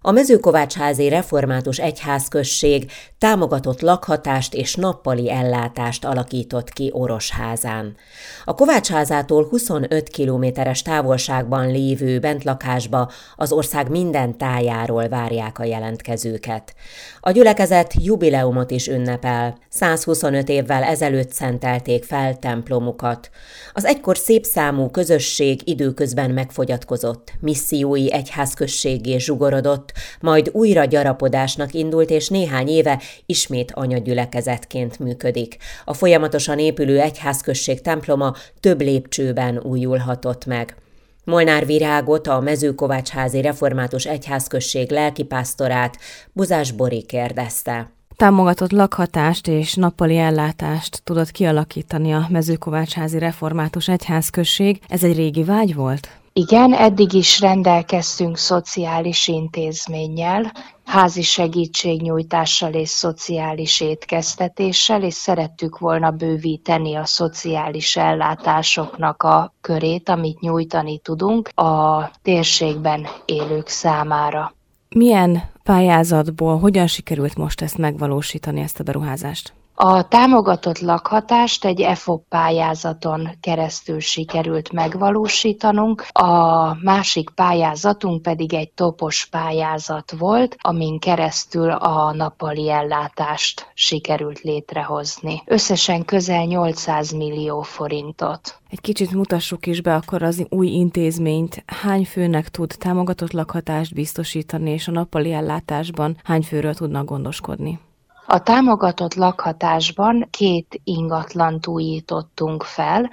A Mezőkovácsházi Református Egyházközség támogatott lakhatást és nappali ellátást alakított ki Orosházán. A Kovácsházától 25 kilométeres távolságban lévő bentlakásba az ország minden tájáról várják a jelentkezőket. A gyülekezet jubileumot is ünnepel. 125 évvel ezelőtt szentelték fel templomukat. Az egykor szép számú közösség időközben megfogyatkozott, missziói egyházközséggé zsugorodott, majd újra gyarapodásnak indult, és néhány éve ismét anyagyülekezetként működik. A folyamatosan épülő egyházközség temploma több lépcsőben újulhatott meg. Molnár Virágot, a Mezőkovácsházi Református Egyházközség lelkipásztorát Buzás Bori kérdezte. Támogatott lakhatást és nappali ellátást tudott kialakítani a Mezőkovácsházi Református Egyházközség. Ez egy régi vágy volt? Igen, eddig is rendelkeztünk szociális intézménnyel, házi segítségnyújtással és szociális étkeztetéssel, és szerettük volna bővíteni a szociális ellátásoknak a körét, amit nyújtani tudunk a térségben élők számára. Milyen pályázatból, hogyan sikerült most ezt megvalósítani, ezt a beruházást? A támogatott lakhatást egy EFOP pályázaton keresztül sikerült megvalósítanunk, a másik pályázatunk pedig egy topos pályázat volt, amin keresztül a nappali ellátást sikerült létrehozni. Összesen közel 800 millió forintot. Egy kicsit mutassuk is be akkor az új intézményt. Hány főnek tud támogatott lakhatást biztosítani, és a nappali ellátásban hány főről tudnak gondoskodni? A támogatott lakhatásban 2 ingatlant újítottunk fel,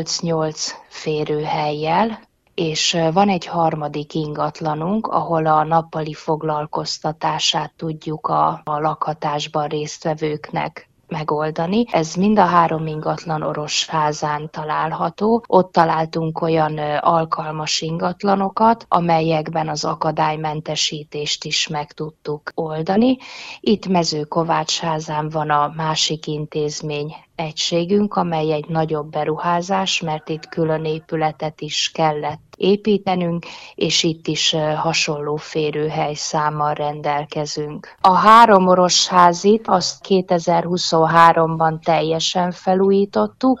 8-8 férőhellyel, és van egy harmadik ingatlanunk, ahol a nappali foglalkoztatását tudjuk a lakhatásban résztvevőknek megoldani. Ez mind a 3 ingatlan Orosházán található. Ott találtunk olyan alkalmas ingatlanokat, amelyekben az akadálymentesítést is meg tudtuk oldani. Itt Mezőkovácsházán van a másik intézmény egységünk, amely egy nagyobb beruházás, mert itt külön épületet is kellett építenünk, és itt is hasonló férőhely számmal rendelkezünk. A 3 Orosházit azt 2023-ban teljesen felújítottuk,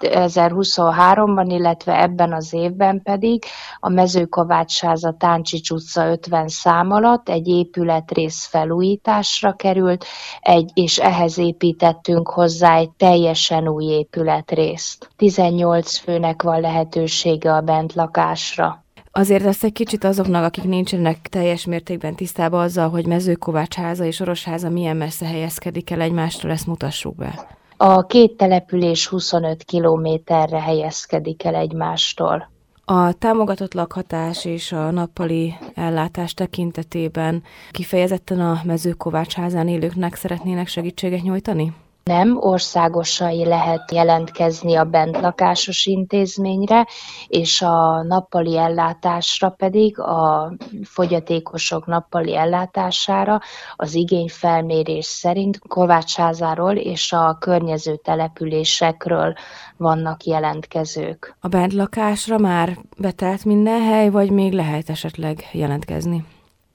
2023-ban, illetve ebben az évben pedig a Mezőkovácsháza Táncsics utca 50 szám alatt egy épületrész felújításra került, és ehhez építettünk hozzá egy teljesen új épületrészt. 18 főnek van lehetősége a bentlakásra. Azért ezt egy kicsit azoknak, akik nincsenek teljes mértékben tisztában azzal, hogy Mezőkovácsháza és Orosháza milyen messze helyezkedik el egymástól, ezt mutassuk be. A 2 település 25 kilométerre helyezkedik el egymástól. A támogatott lakhatás és a nappali ellátás tekintetében kifejezetten a Mezőkovácsházán élőknek szeretnének segítséget nyújtani? Nem, országosan lehet jelentkezni a bentlakásos intézményre, és a nappali ellátásra pedig, a fogyatékosok nappali ellátására az igényfelmérés szerint Kovácsházáról és a környező településekről vannak jelentkezők. A bentlakásra már betelt minden hely, vagy még lehet esetleg jelentkezni?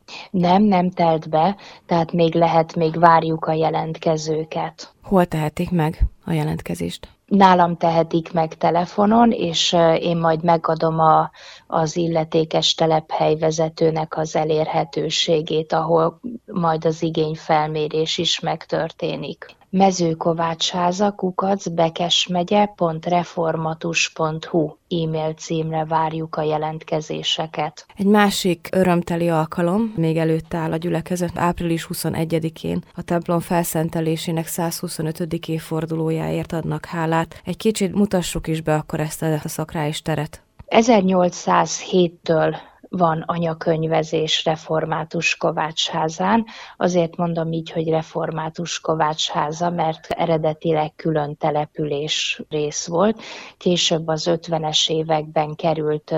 Nem telt be, tehát még várjuk a jelentkezőket. Hol tehetik meg a jelentkezést? Nálam tehetik meg telefonon, és én majd megadom az illetékes telephelyvezetőnek az elérhetőségét, ahol majd az igényfelmérés is megtörténik. mezőkovácsháza@bekesmegye.reformatus.hu e-mail címre várjuk a jelentkezéseket. Egy másik örömteli alkalom még előtt áll a gyülekezet. Április 21-én a templom felszentelésének 125. évfordulójáért adnak hálát. Egy kicsit mutassuk is be akkor ezt a szakrális teret. 1807-től van anyakönyvezés Református Kovácsházán. Azért mondom így, hogy Református Kovácsháza, mert eredetileg külön település rész volt. Később az 50-es években került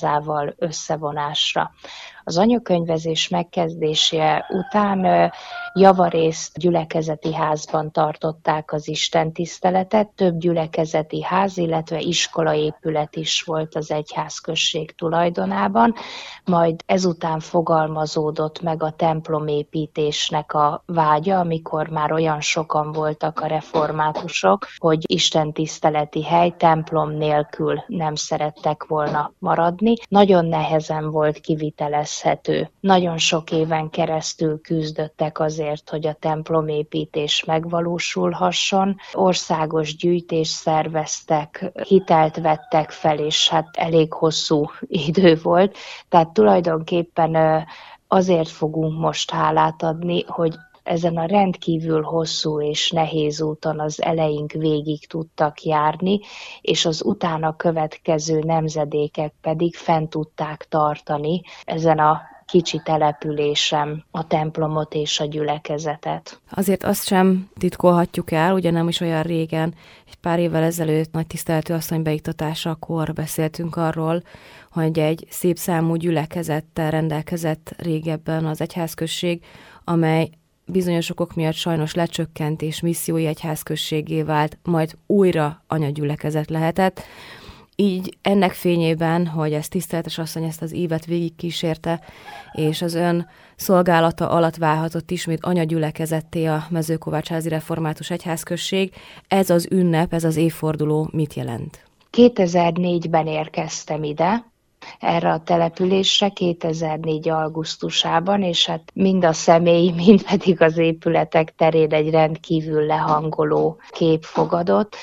Mezőkovácsházával összevonásra. Az anyakönyvezés megkezdése után Javarészt gyülekezeti házban tartották az istentiszteletet, több gyülekezeti ház, illetve iskolaépület is volt az egyházközség tulajdonában, majd ezután fogalmazódott meg a templomépítésnek a vágya, amikor már olyan sokan voltak a reformátusok, hogy istentiszteleti hely templom nélkül nem szerettek volna maradni. Nagyon nehezen volt kivitelezhető. Nagyon sok éven keresztül küzdöttek azért, hogy a templomépítés megvalósulhasson. Országos gyűjtést szerveztek, hitelt vettek fel, és hát elég hosszú idő volt. Tehát tulajdonképpen azért fogunk most hálát adni, hogy ezen a rendkívül hosszú és nehéz úton az eleink végig tudtak járni, és az utána következő nemzedékek pedig fent tudták tartani ezen a kicsi településem a templomot és a gyülekezetet. Azért azt sem titkolhatjuk el, ugye nem is olyan régen, egy pár évvel ezelőtt nagy tiszteletű asszony beiktatásakor beszéltünk arról, hogy egy szép számú gyülekezettel rendelkezett régebben az egyházközség, amely bizonyos okok miatt sajnos lecsökkent és missziói egyházközséggé vált, majd újra anyagyülekezet lehetett. Így ennek fényében, hogy ez tiszteletes asszony ezt az ívet végigkísérte, és az ön szolgálata alatt válhatott ismét anyagyülekezetté a Mezőkovácsházi Református Egyházközség, ez az ünnep, ez az évforduló mit jelent? 2004-ben érkeztem ide, erre a településre 2004. augusztusában, és hát mind a személyi, mind pedig az épületek terén egy rendkívül lehangoló kép fogadott.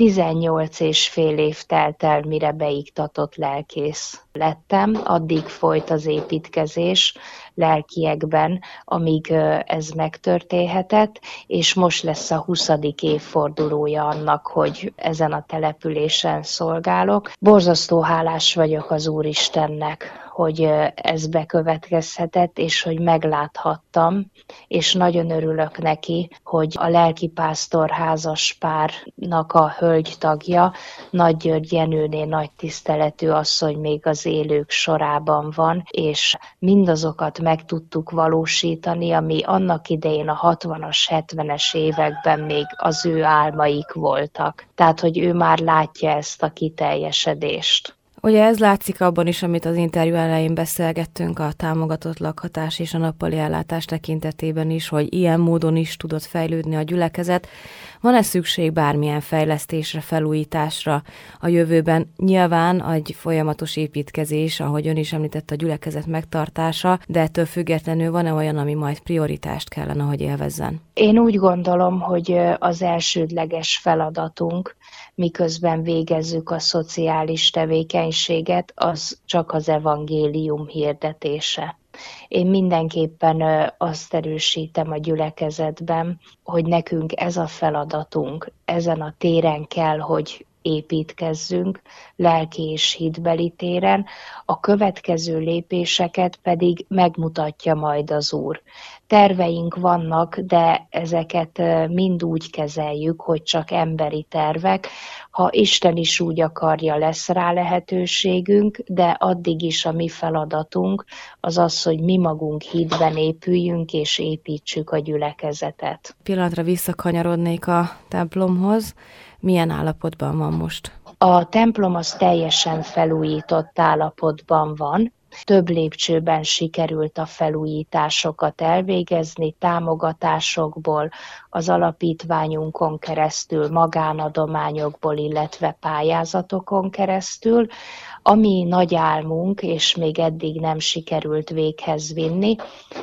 18 és fél év telt el, mire beiktatott lelkész lettem, addig folyt az építkezés lelkiekben, amíg ez megtörténhetett, és most lesz a 20. évfordulója annak, hogy ezen a településen szolgálok. Borzasztó hálás vagyok az Úristennek, hogy ez bekövetkezhetett, és hogy megláthattam, és nagyon örülök neki, hogy a lelkipásztor házaspárnak a hölgytagja, Nagy György Jenőné nagy tiszteletű asszony még az élők sorában van, és mindazokat meg tudtuk valósítani, ami annak idején a 60-as, 70-es években még az ő álmaik voltak. Tehát, hogy ő már látja ezt a kiteljesedést. Ugye ez látszik abban is, amit az interjú elején beszélgettünk, a támogatott lakhatás és a nappali ellátás tekintetében is, hogy ilyen módon is tudott fejlődni a gyülekezet. Van-e szükség bármilyen fejlesztésre, felújításra a jövőben? Nyilván egy folyamatos építkezés, ahogy ön is említette, a gyülekezet megtartása, de ettől függetlenül van-e olyan, ami majd prioritást kellene, hogy élvezzen? Én úgy gondolom, hogy az elsődleges feladatunk, miközben végezzük a szociális tevékenységet, az csak az evangélium hirdetése. Én mindenképpen azt erősítem a gyülekezetben, hogy nekünk ez a feladatunk, ezen a téren kell, hogy építkezzünk, lelki és hitbeli téren, a következő lépéseket pedig megmutatja majd az Úr. Terveink vannak, de ezeket mind úgy kezeljük, hogy csak emberi tervek. Ha Isten is úgy akarja, lesz rá lehetőségünk, de addig is a mi feladatunk az az, hogy mi magunk hitben épüljünk és építsük a gyülekezetet. Pillanatra visszakanyarodnék a templomhoz. Milyen állapotban van most? A templom az teljesen felújított állapotban van. Több lépcsőben sikerült a felújításokat elvégezni, támogatásokból, az alapítványunkon keresztül, magánadományokból, illetve pályázatokon keresztül. Ami nagy álmunk, és még eddig nem sikerült véghez vinni,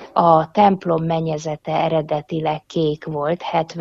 a templom mennyezete eredetileg kék volt,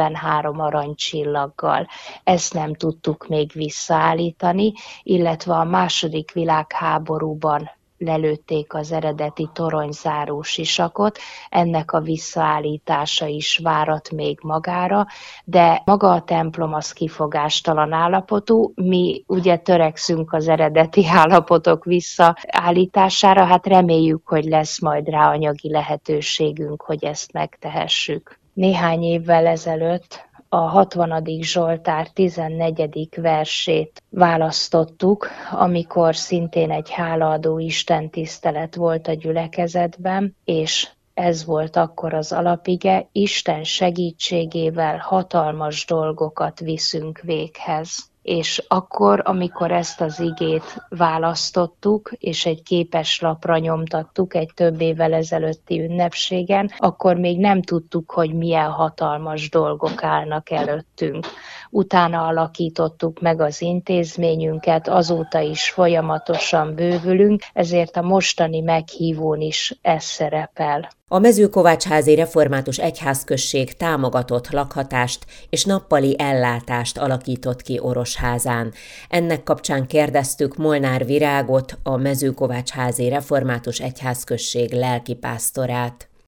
73 aranycsillaggal. Ezt nem tudtuk még visszaállítani, illetve a II. Világháborúban lelőtték az eredeti toronyzáró sisakot, ennek a visszaállítása is várat még magára, de maga a templom az kifogástalan állapotú, mi ugye törekszünk az eredeti állapotok visszaállítására, hát reméljük, hogy lesz majd rá anyagi lehetőségünk, hogy ezt megtehessük. Néhány évvel ezelőtt a 60. Zsoltár 14. versét választottuk, amikor szintén egy hálaadó istentisztelet volt a gyülekezetben, és ez volt akkor az alapige: Isten segítségével hatalmas dolgokat viszünk véghez. És akkor, amikor ezt az igét választottuk, és egy képeslapra nyomtattuk egy több évvel ezelőtti ünnepségen, akkor még nem tudtuk, hogy milyen hatalmas dolgok állnak előttünk. Utána alakítottuk meg az intézményünket, azóta is folyamatosan bővülünk, ezért a mostani meghívón is ez szerepel. A Mezőkovácsházi Református Egyházközség támogatott lakhatást és nappali ellátást alakított ki Orosházán. Ennek kapcsán kérdeztük Molnár Virágot, a Mezőkovácsházi Református Egyházközség lelkipásztorát.